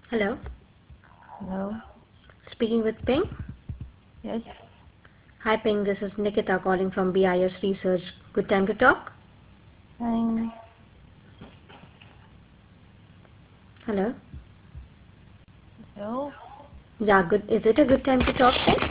Hello, Hello. speaking with Ping. Yes. Hi Ping, this is Nikita calling from BIS Research. Good time to talk? Fine. Hello? Hello. Yeah, good. Is it a good time to talk, Ping?